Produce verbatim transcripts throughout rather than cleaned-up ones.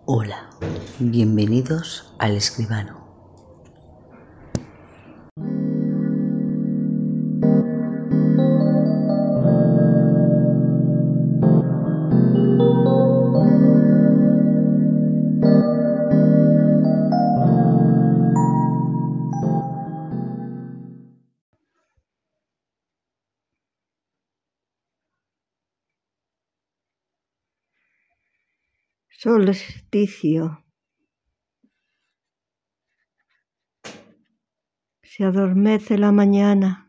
Hola, bienvenidos al Escribano. Solsticio. Se adormece la mañana,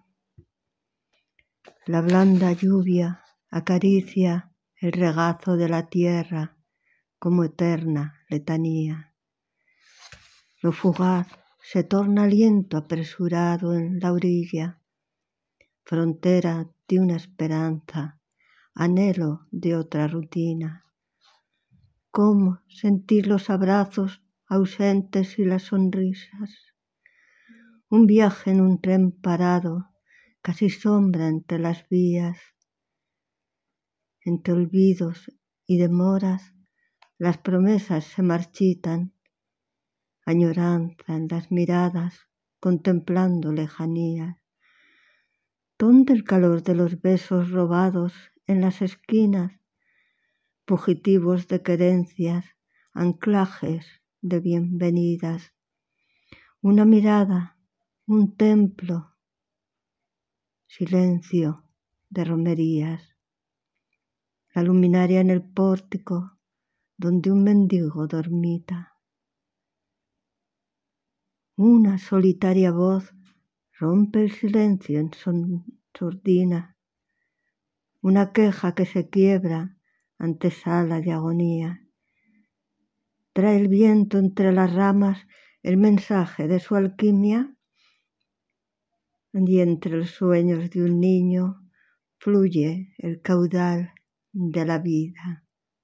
la blanda lluvia acaricia el regazo de la tierra como eterna letanía. Lo fugaz se torna aliento apresurado en la orilla, frontera de una esperanza, anhelo de otra rutina. ¿Cómo sentir los abrazos ausentes y las sonrisas? Un viaje en un tren parado, casi sombra entre las vías. Entre olvidos y demoras, las promesas se marchitan, añoranza en las miradas, contemplando lejanías. ¿Dónde el calor de los besos robados en las esquinas? Fugitivos de querencias, anclajes de bienvenidas. Una mirada, un templo, silencio de romerías. La luminaria en el pórtico donde un mendigo dormita. Una solitaria voz rompe el silencio en sordina. Una queja que se quiebra, antesala de agonía. Trae el viento entre las ramas el mensaje de su alquimia, y entre los sueños de un niño fluye el caudal de la vida.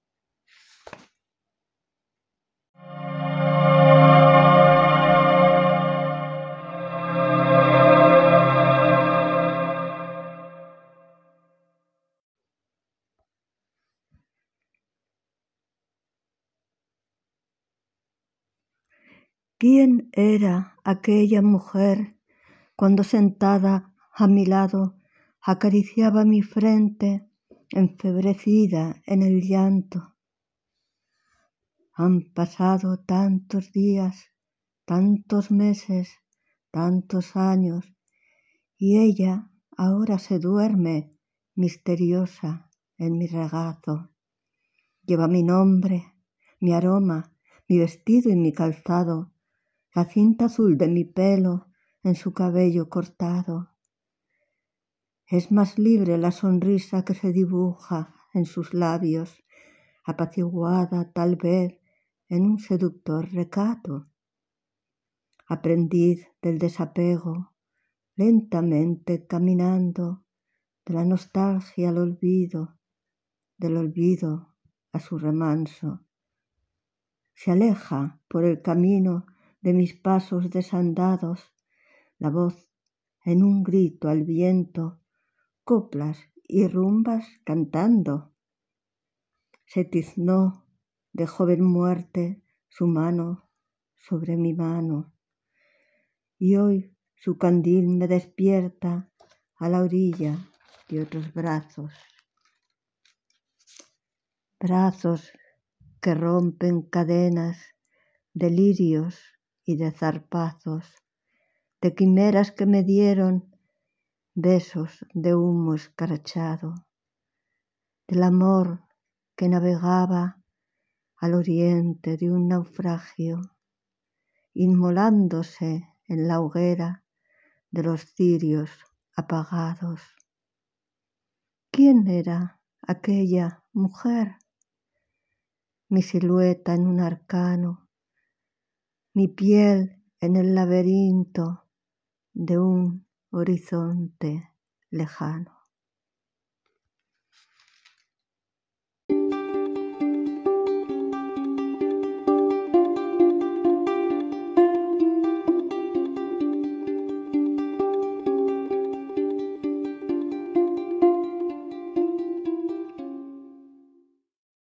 ¿Quién era aquella mujer cuando sentada a mi lado acariciaba mi frente enfebrecida en el llanto? Han pasado tantos días, tantos meses, tantos años, y ella ahora se duerme misteriosa en mi regazo. Lleva mi nombre, mi aroma, mi vestido y mi calzado, la cinta azul de mi pelo en su cabello cortado. Es más libre la sonrisa que se dibuja en sus labios, apaciguada tal vez en un seductor recato. Aprendiz del desapego, lentamente caminando, de la nostalgia al olvido, del olvido a su remanso. Se aleja por el camino de mis pasos desandados, la voz en un grito al viento, coplas y rumbas cantando. Se tiznó de joven muerte su mano sobre mi mano, y hoy su candil me despierta a la orilla de otros brazos. Brazos que rompen cadenas de lirios y de zarpazos, de quimeras que me dieron besos de humo escarchado, del amor que navegaba al oriente de un naufragio, inmolándose en la hoguera de los cirios apagados. ¿Quién era aquella mujer? Mi silueta en un arcano, mi piel en el laberinto de un horizonte lejano.